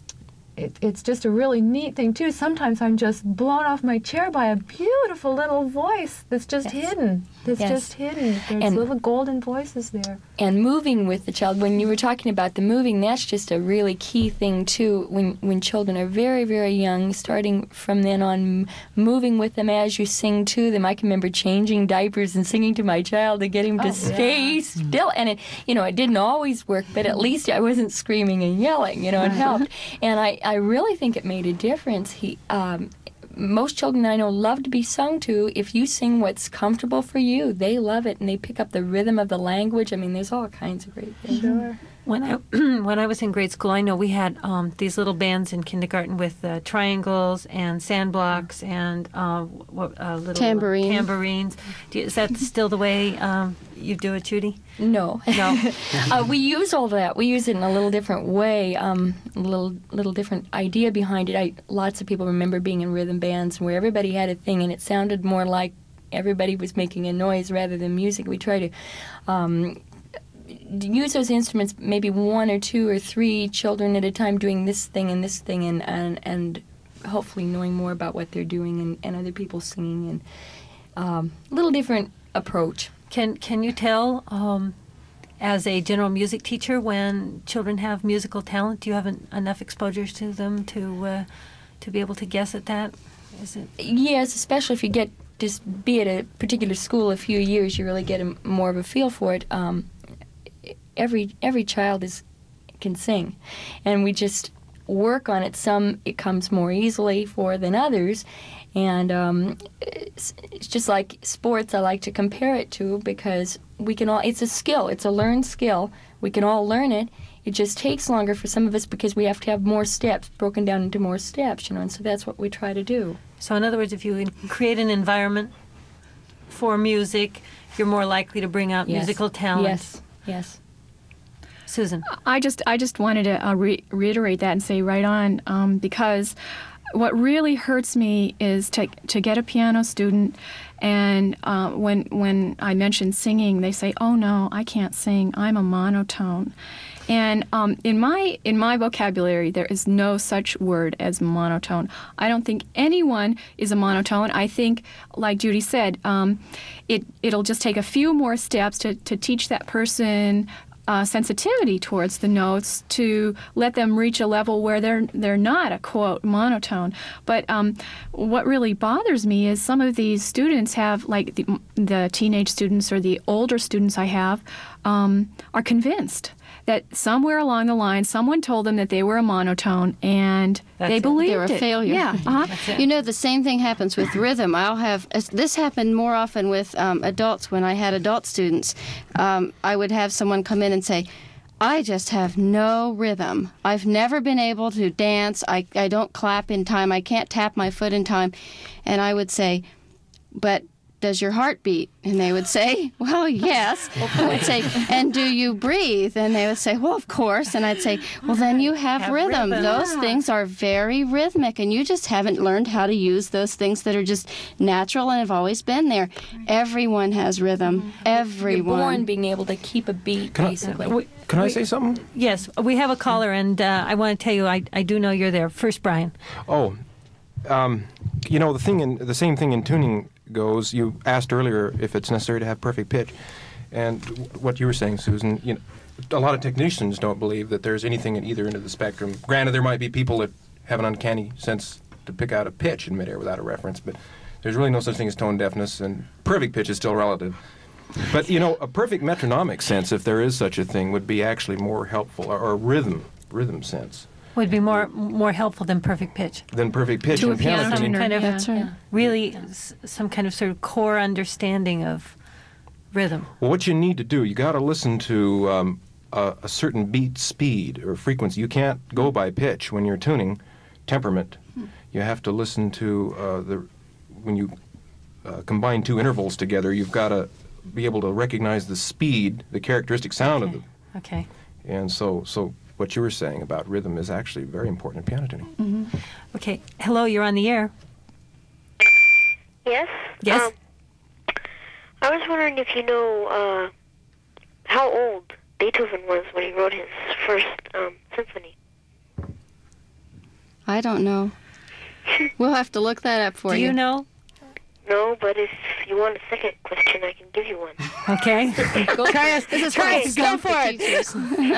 it, it's just a really neat thing too. Sometimes I'm just blown off my chair by a beautiful little voice that's just Yes. hidden. That's Yes. just hidden. There's And- little golden voices there. And moving with the child, when you were talking about the moving, that's just a really key thing too. When when children are very, very young, starting from then on, m- moving with them as you sing to them. I can remember changing diapers and singing to my child to get him to Oh, stay still. And it, you know, it didn't always work, but at least I wasn't screaming and yelling. You know, it helped. And I, I really think it made a difference. He. Um, Most children I know love to be sung to. If you sing what's comfortable for you, they love it, and they pick up the rhythm of the language. I mean, there's all kinds of great things. Sure. When I when I was in grade school, I know we had um, these little bands in kindergarten with uh, triangles and sand blocks and uh, what, uh, little Tambourine. tambourines. Do you, is that still the way um, you do it, Judy? No. No. uh, we use all that. We use it in a little different way, um, a little little different idea behind it. I, lots of people remember being in rhythm bands where everybody had a thing and it sounded more like everybody was making a noise rather than music. We try to um, use those instruments, maybe one or two or three children at a time doing this thing and this thing, and, and, and hopefully knowing more about what they're doing, and, and other people singing, and um, a little different approach. Can Can you tell, um, as a general music teacher, when children have musical talent? Do you have en- enough exposures to them to uh, to be able to guess at that? Is it? Yes, especially if you get just be at a particular school a few years, you really get a, more of a feel for it. Um, every every child is can sing, and we just work on it. Some it comes more easily for than others. And um, it's, it's just like sports, I like to compare it to, because we can all, it's a skill, it's a learned skill. We can all learn it. It just takes longer for some of us because we have to have more steps, broken down into more steps, you know, and so that's what we try to do. So in other words, if you in- create an environment for music, you're more likely to bring out Yes. musical talent. Yes, yes. Susan. I just I just wanted to uh, re- reiterate that and say right on, um, because what really hurts me is to to get a piano student, and uh, when when I mention singing, they say, "Oh no, I can't sing. I'm a monotone." And um, in my in my vocabulary, there is no such word as monotone. I don't think anyone is a monotone. I think, like Judy said, um, it it'll just take a few more steps to to teach that person Uh, sensitivity towards the notes, to let them reach a level where they're they're not a quote monotone. But um, what really bothers me is some of these students have, like the, the teenage students or the older students I have, um, are convinced that somewhere along the line someone told them that they were a monotone, and That's they it. believed They're a it. failure. Yeah. Uh-huh. You know, the same thing happens with rhythm. I'll have this happened more often with um, adults when I had adult students. Um, I would have someone come in and say, "I just have no rhythm. I've never been able to dance. I, I don't clap in time. I can't tap my foot in time." And I would say, "But does your heart beat?" And they would say, "Well, yes." I would say, "And do you breathe?" And they would say, "Well, of course." And I'd say, "Well, then you have, Have rhythm. rhythm. Those things are very rhythmic, and you just haven't learned how to use those things that are just natural and have always been there. Everyone has rhythm. Everyone." You're born being able to keep a beat, Can I- basically. We- Can I we- say something? Yes, we have a caller, and uh, I want to tell you, I, I do know you're there. First, Brian. Oh, um, you know, the thing in the same thing in tuning goes. You asked earlier if it's necessary to have perfect pitch, and w- what you were saying, Susan. You know, a lot of technicians don't believe that there's anything at either end of the spectrum. Granted, there might be people that have an uncanny sense to pick out a pitch in midair without a reference, but there's really no such thing as tone deafness, and perfect pitch is still relative. But you know, a perfect metronomic sense, if there is such a thing, would be actually more helpful, or, or rhythm, rhythm sense Would be more more helpful than perfect pitch. than perfect pitch To in a piano piano Some tuning. tuner. kind of Yeah. That's right. really s- some kind of sort of core understanding of rhythm. Well, what you need to do, you got to listen to um, a, a certain beat speed or frequency. You can't go by pitch when you're tuning temperament. You have to listen to uh, the when you uh, combine two intervals together. You've got to be able to recognize the speed, the characteristic sound of Okay. them. Okay. And so, so what you were saying about rhythm is actually very important in piano tuning. Okay. Hello, you're on the air. Yes? Yes? Um, I was wondering if you know uh, how old Beethoven was when he wrote his first um, symphony. I don't know. We'll have to look that up for Do you. you know? No, but if you want a second question, I can give you one. Okay. try us. This is try for us. Go for it. teachers.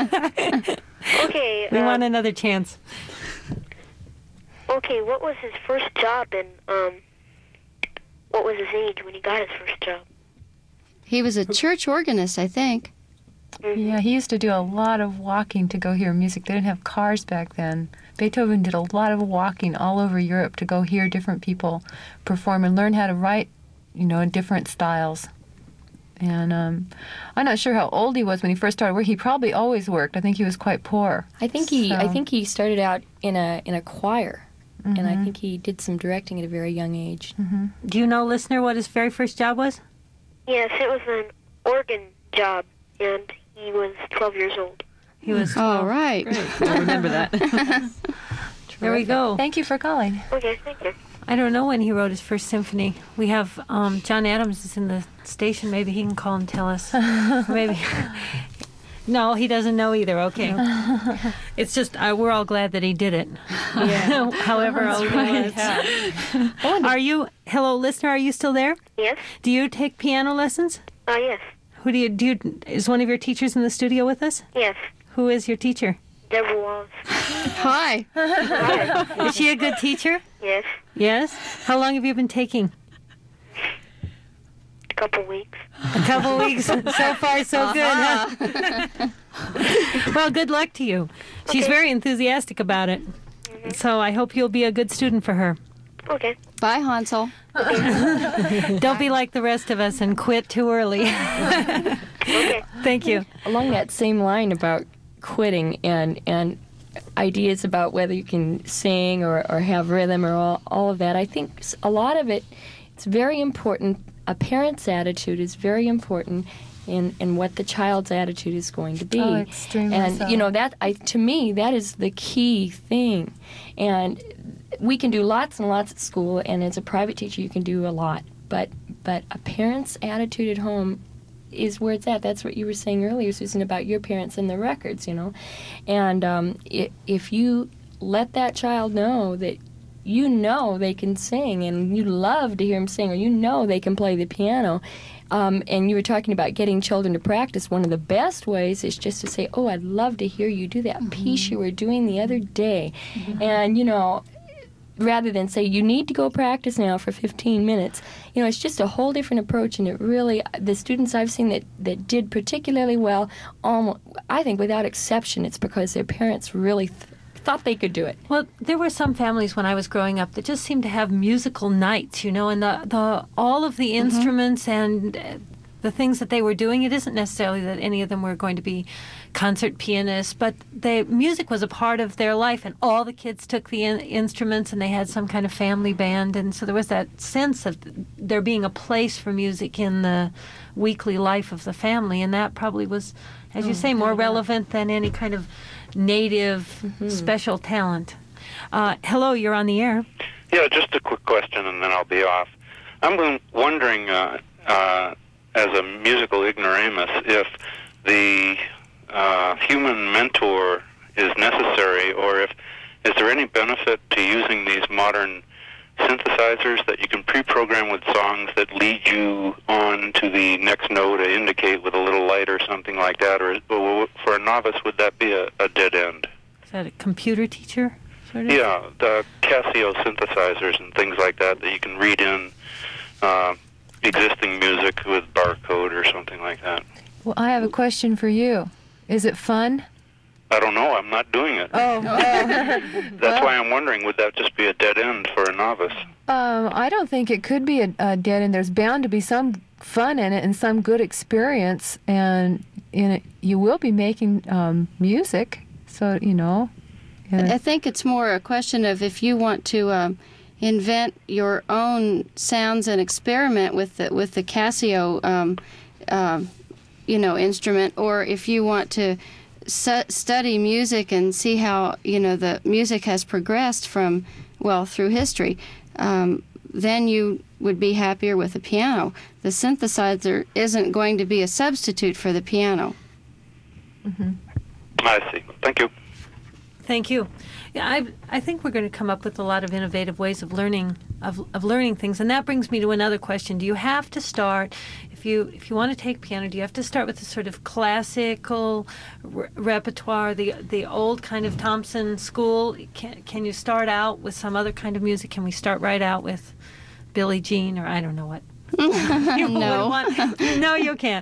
Okay. We uh, want another chance. Okay, what was his first job, and um, what was his age when he got his first job? He was a church organist, I think. Yeah, he used to do a lot of walking to go hear music. They didn't have cars back then. Beethoven did a lot of walking all over Europe to go hear different people perform and learn how to write, you know, in different styles. And um, I'm not sure how old he was when he first started working. He probably always worked. I think he was quite poor. I think he I So- think he started out in a in a choir, and Mm-hmm. I think he did some directing at a very young age. Do you know, listener, what his very first job was? Yes, it was an organ job, and he was twelve years old. He was. All right. I remember that. There we go. Thank you for calling. Okay, thank you. I don't know when he wrote his first symphony. We have um, John Adams is in the station. Maybe he can call and tell us. Maybe. No, he doesn't know either. Okay. It's just uh, we're all glad that he did it. Yeah. However old he was. Are you? Hello, listener. Are you still there? Yes? Do you take piano lessons? Uh, yes. Who do you do? You, is one of your teachers in the studio with us? Yes. Who is your teacher? Deborah Wallace. Hi. Is she a good teacher? Yes. Yes. How long have you been taking? couple weeks. A couple weeks. So far, so good, huh? Well, good luck to you. She's Okay. very enthusiastic about it. Mm-hmm. So I hope you'll be a good student for her. Okay. Bye, Hansel. Don't be like the rest of us and quit too early. Okay. Thank you. Along that same line about quitting and and ideas about whether you can sing or, or have rhythm or all, all of that, I think s- a lot of it, it's very important. A parent's attitude is very important in, in what the child's attitude is going to be. Oh, extremely And, so. you know, that I to me, that is the key thing. And we can do lots and lots at school, and as a private teacher, you can do a lot. But but a parent's attitude at home is where it's at. That's what you were saying earlier, Susan, about your parents and the records, you know. And um, i if you let that child know that you know they can sing and you love to hear them sing, or you know they can play the piano, um, and you were talking about getting children to practice, one of the best ways is just to say, oh, I'd love to hear you do that mm-hmm. piece you were doing the other day. Mm-hmm. And, you know, rather than say, you need to go practice now for fifteen minutes, you know, it's just a whole different approach. And it really, the students I've seen that, that did particularly well, almost, I think without exception, it's because their parents really th- thought they could do it. Well, there were some families when I was growing up that just seemed to have musical nights, you know, and the, the all of the Mm-hmm. instruments and uh, the things that they were doing, it isn't necessarily that any of them were going to be concert pianists, but they, music was a part of their life, and all the kids took the in, instruments, and they had some kind of family band, and so there was that sense of there being a place for music in the weekly life of the family, and that probably was, as you say, more relevant than any kind of native Mm-hmm. special talent. Uh, hello, you're on the air. Yeah, just a quick question, and then I'll be off. I'm wondering, uh, uh, as a musical ignoramus, if the uh, human mentor is necessary, or if is there any benefit to using these modern synthesizers that you can pre-program with songs that lead you on to the next note to indicate with a little light or something like that, or, or for a novice, would that be a, a dead end? Is that a computer teacher? Sort of? Yeah, the Casio synthesizers and things like that that you can read in uh, existing music with barcode or something like that. Well, I have a question for you. Is it fun? I don't know. I'm not doing it. Oh, oh. That's why I'm wondering, would that just be a dead end for a novice? Um, I don't think it could be a, a dead end. There's bound to be some fun in it and some good experience, and in it, you will be making um, music. So, you know. Yeah. I think it's more a question of if you want to um, invent your own sounds and experiment with the, with the Casio, um, um, you know, instrument, or if you want to su- study music and see how, you know, the music has progressed from, well, through history, um, then you would be happier with the piano. The synthesizer isn't going to be a substitute for the piano. Mm-hmm. I see. Thank you. Thank you. Yeah, I I think we're going to come up with a lot of innovative ways of learning of of learning things, and that brings me to another question. Do you have to start if you if you want to take piano? Do you have to start with the sort of classical re- repertoire, the the old kind of Thompson school? Can can you start out with some other kind of music? Can we start right out with Billie Jean, or I don't know what? you No. want. No, you can't.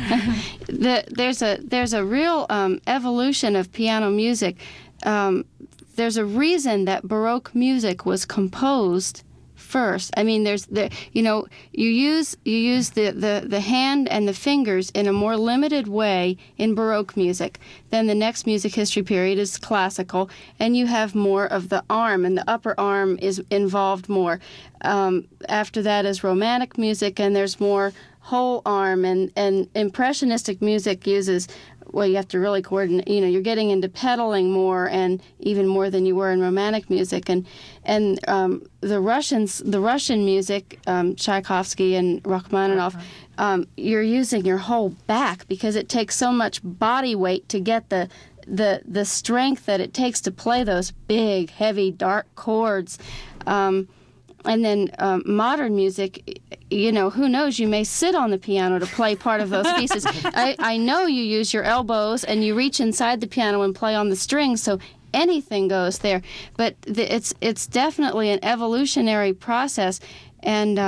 The, there's a there's a real um, evolution of piano music. Um, there's a reason that Baroque music was composed first. I mean, there's the you know you use you use the, the, the hand and the fingers in a more limited way in Baroque music. Then the next music history period is classical, and you have more of the arm, and the upper arm is involved more. Um, after that is Romantic music, and there's more whole arm, and, and Impressionistic music uses, well, you have to really coordinate, you know, you're getting into pedaling more, and even more than you were in Romantic music. And and um, the Russians, the Russian music, um, Tchaikovsky and Rachmaninoff, uh-huh. um, you're using your whole back because it takes so much body weight to get the the the strength that it takes to play those big, heavy, dark chords. Um, And then um, modern music, you know, who knows, you may sit on the piano to play part of those pieces. I, I know you use your elbows and you reach inside the piano and play on the strings, so anything goes there. But the, it's it's definitely an evolutionary process, and uh,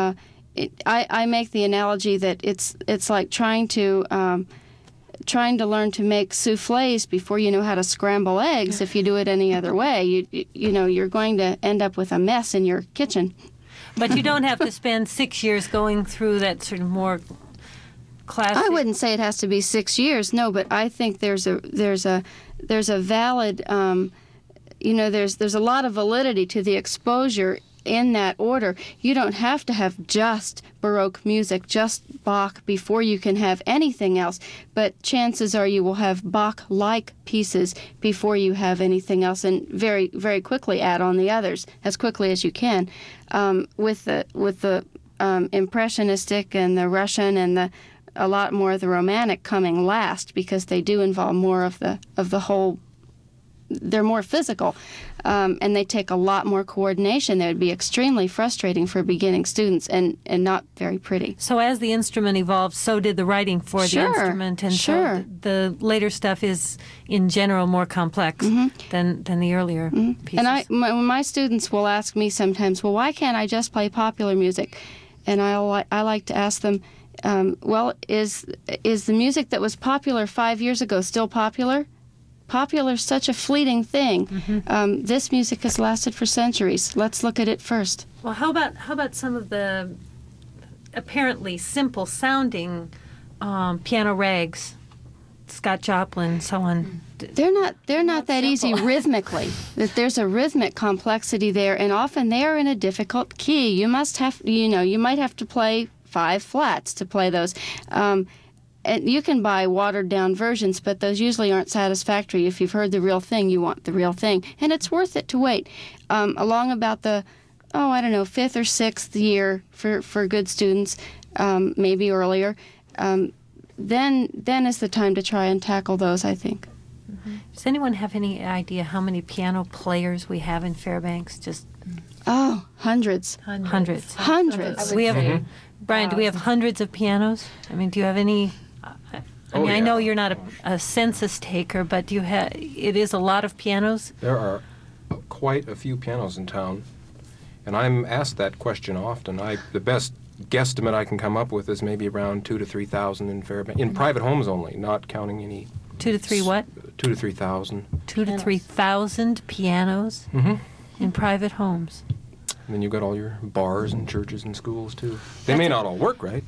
it, I, I make the analogy that it's it's like trying to um, trying to learn to make souffles before you know how to scramble eggs. If you do it any other way, you, you you know you're going to end up with a mess in your kitchen. But you don't have to spend six years going through that sort of more classic. I wouldn't say it has to be six years. No, but I think there's a there's a there's a valid um, you know there's there's a lot of validity to the exposure in that order. You don't have to have just Baroque music, just Bach, before you can have anything else. But chances are you will have Bach-like pieces before you have anything else, and very, very quickly add on the others as quickly as you can. Um, with the with the um, impressionistic and the Russian and the a lot more of the Romantic coming last, because they do involve more of the of the whole. They're more physical, um, and they take a lot more coordination. That would be extremely frustrating for beginning students, and, and not very pretty. So as the instrument evolved, so did the writing for Sure, the instrument, and sure. so the, the later stuff is, in general, more complex Mhm. than than the earlier Mm-hmm. pieces. And I, my, my students will ask me sometimes, well, why can't I just play popular music? And I li- I like to ask them, um, well, is is the music that was popular five years ago still popular? Popular is such a fleeting thing. Mm-hmm. Um, this music has lasted for centuries. Let's look at it first. Well, how about how about some of the apparently simple sounding um, piano rags, Scott Joplin, so on? They're not they're not that easy simple. rhythmically. That there's a rhythmic complexity there, and often they are in a difficult key. You must have you know you might have to play five flats to play those. Um, and you can buy watered down versions, but those usually aren't satisfactory. If you've heard the real thing, you want the real thing, and it's worth it to wait. Um, along about the oh I don't know fifth or sixth year for for good students, um, maybe earlier. Um, then then is the time to try and tackle those, I think. Does anyone have any idea how many piano players we have in Fairbanks? Just Oh, hundreds. hundreds. Hundreds. We have, Mhm. Brian. Do we have hundreds of pianos? I mean, do you have any? I Oh, mean, I yeah. know you're not a, a census taker, but do you have? It is a lot of pianos. There are quite a few pianos in town, and I'm asked that question often. I the best guesstimate I can come up with is maybe around two to three thousand in Fairbanks, in private homes only, not counting any. Two to three what? Two to three thousand. Two to three thousand pianos Mm-hmm. in private homes. And then you've got all your bars and churches and schools too. They may not all work right.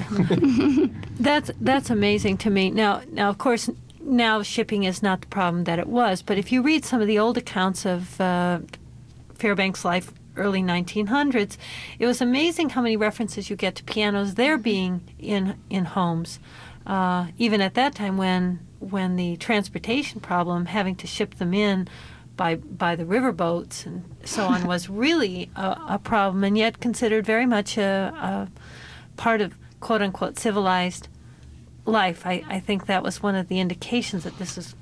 That's that's amazing to me. Now, now of course, now shipping is not the problem that it was. But if you read some of the old accounts of uh, Fairbanks life, early nineteen hundreds, it was amazing how many references you get to pianos there being in in homes. Uh, even at that time, when when the transportation problem, having to ship them in by by the river boats and so on, was really a, a problem, and yet considered very much a, a part of quote unquote civilized life. I, I think that was one of the indications that this was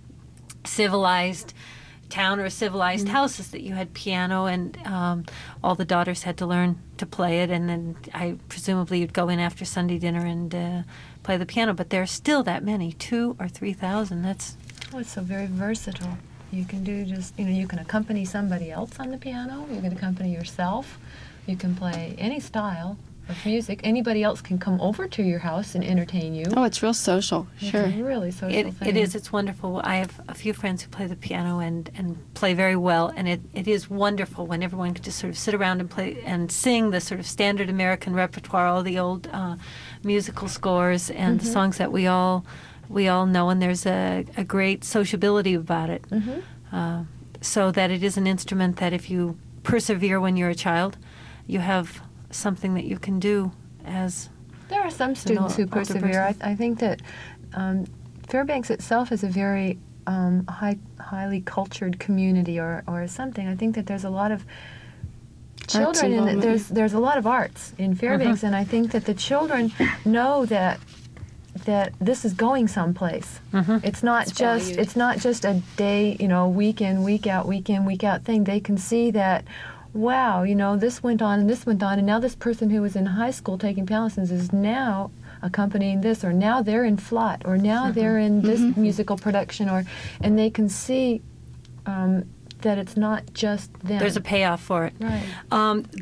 civilized town or civilized Mm-hmm. houses, that you had piano, and um, all the daughters had to learn to play it, and then I presumably you'd go in after Sunday dinner and uh, play the piano. But there are still that many, two or three thousand. That's Oh, it's so very versatile. You can do just, you know, you can accompany somebody else on the piano. You can accompany yourself. You can play any style of music. Anybody else can come over to your house and entertain you. Oh, it's real social. Sure. It's a really social it, thing. it is. It's wonderful. I have a few friends who play the piano and, and play very well, and it, it is wonderful when everyone can just sort of sit around and play and sing the sort of standard American repertoire, all the old uh, musical scores and the songs that we all we all know, and there's a, a great sociability about it. Mhm. Uh, so that it is an instrument that if you persevere when you're a child, you have something that you can do as There are some students who older persevere. I, person. I think that um, Fairbanks itself is a very um, high, highly cultured community, or, or something. I think that there's a lot of children in it. involvement. There's there's a lot of arts in Fairbanks, and I think that the children know that that this is going someplace. It's not It's just valued. it's not just a day, you know, week in, week out, week in, week out thing. They can see that, wow, you know, this went on and this went on, and now this person who was in high school taking piano lessons is now accompanying this, or now they're in Flot, or now they're in this musical production, or and they can see um, that it's not just them. there's a payoff for it. Right. Um,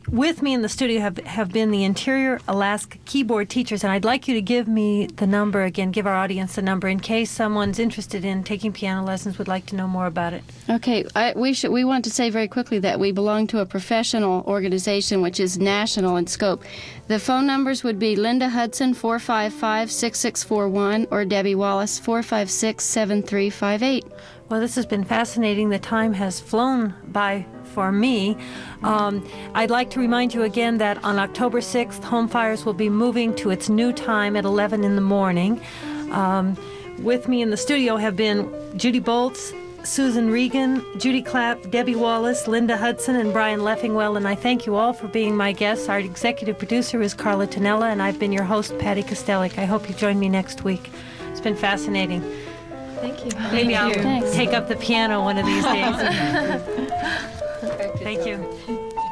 with me in the studio have, have been the Interior Alaska keyboard teachers, and I'd like you to give me the number again, give our audience the number in case someone's interested in taking piano lessons, would like to know more about it. Okay, I, we should. We want to say very quickly that we belong to a professional organization which is national in scope. The phone numbers would be Linda Hudson, four five five, six six four one, or Debbie Wallace, four five six, seven three five eight. Well, this has been fascinating. The time has flown by for me. Um, I'd like to remind you again that on October sixth, Home Fires will be moving to its new time at eleven in the morning. Um, with me in the studio have been Judy Bolts, Susan Regan, Judy Clapp, Debbie Wallace, Linda Hudson, and Brian Leffingwell, and I thank you all for being my guests. Our executive producer is Carla Tonella, and I've been your host, Patty Kostelik. I hope you join me next week. It's been fascinating. Thank you. Maybe I'll Thanks. take up the piano one of these days. Thank you.